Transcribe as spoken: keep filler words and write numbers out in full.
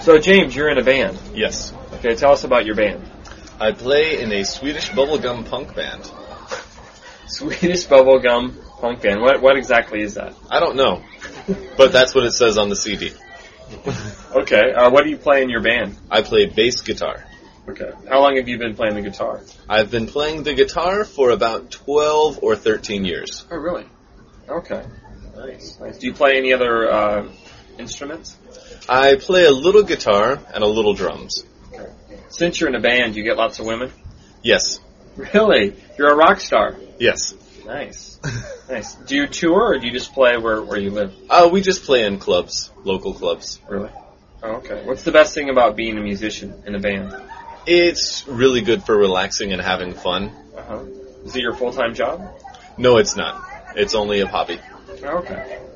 So, James, you're in a band. Yes. Okay, tell us about your band. I play in a Swedish bubblegum punk band. Swedish bubblegum punk band. What what exactly is that? I don't know, but that's what it says on the C D. Okay, uh, what do you play in your band? I play bass guitar. Okay. How long have you been playing the guitar? I've been playing the guitar for about twelve or thirteen years. Oh, really? Okay. Nice. Nice. Do you play any other uh, instruments? I play a little guitar and a little drums. Okay. Since you're in a band, you get lots of women? Yes. Really? You're a rock star? Yes. Nice. Nice. Do you tour or do you just play where, where you live? Uh, we just play in clubs, local clubs. Really? Oh, okay. What's the best thing about being a musician in a band? It's really good for relaxing and having fun. Uh-huh. Is it your full-time job? No, it's not. It's only a hobby. Oh, okay.